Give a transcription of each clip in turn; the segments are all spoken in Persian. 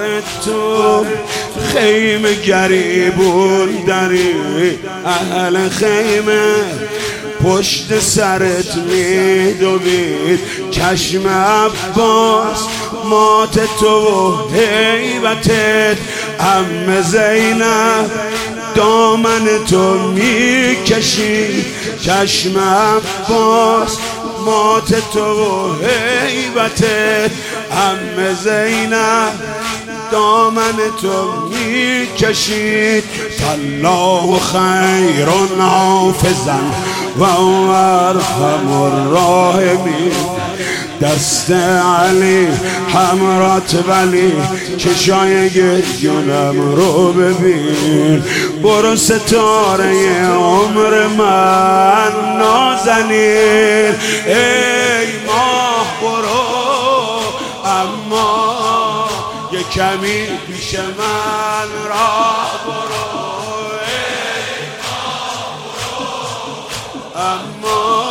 تو خیمه گریبون داری، اهل خیمه پشت سرت میدوید. چشم عباس مات تو و هیبتت، عم زینب دامن تو میکشید. چشم عباس مات تو و هیبتت، عم زینب دامن تو میکشید. فالله خیر حافظا و ارحم الراحمین. دست علی حمرات ولی چشای گریونم رو ببین. برو ستاره عمر من نازنین، ای ماه برو اما یه کمی پیش من راه برو. ای ماه برو اما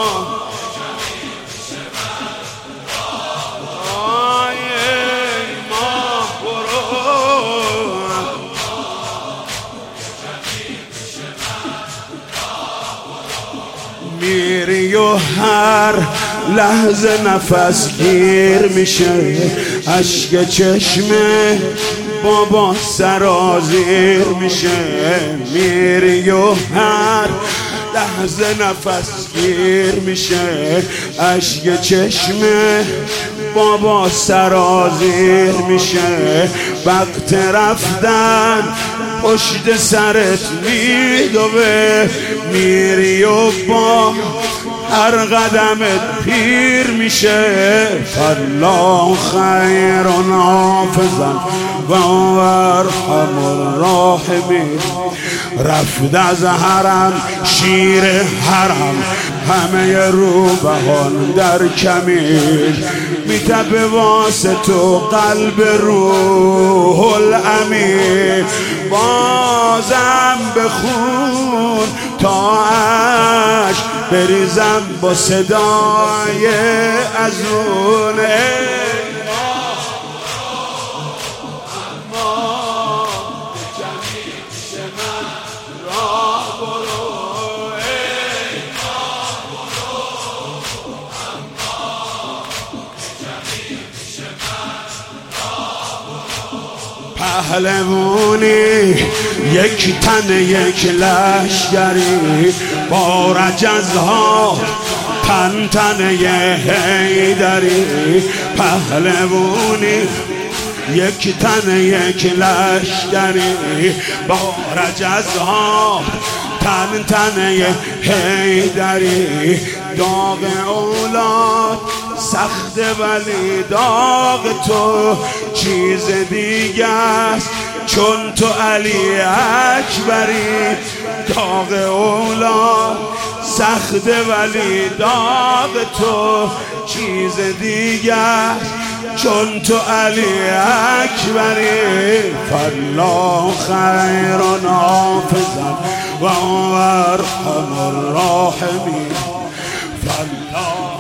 میری و هر لحظه نفس گیر میشه، اشک چشمه بابا سرازیر میشه. میری و هر لحظه نفس گیر میشه، اشک چشمه بابا سرازیر میشه. وقت رفتن پشت سرت میدوه، میری و با هر قدمت پیر میشه. فالله خیر حافظا و ارحم الراحمین. رفت از حرم شیر حرم، همه روبهان در کمین. میتپه واسه تو قلب روح الامین. بازم بخون تا عشق بریزم با صدای ازون. پهلوانی یک تن یک لشگری، با رجزها تن تن حیدری. پهلوانی یک تن یک لشگری، با رجزها تن تن حیدری. داغ اولاد سخت ولی داغ تو چیز دیگه است، چون تو علی اکبری. داغ اولاد سخت ولی داغ تو چیز دیگه است، چون تو علی اکبری. فالله خیر حافظا و ارحم الراحمین. فالله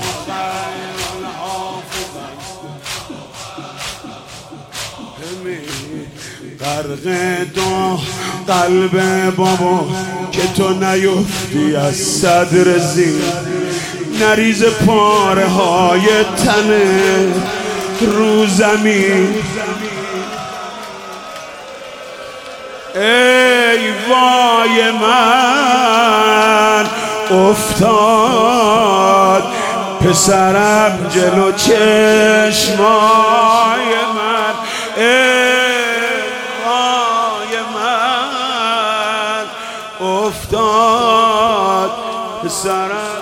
غرق دو قلب بابا که تو نیفتی از صدر زیر، نریز پاره های تنه رو زمین. ای وای من افتاد پسرم جلو چشمای من. افتاد پسرم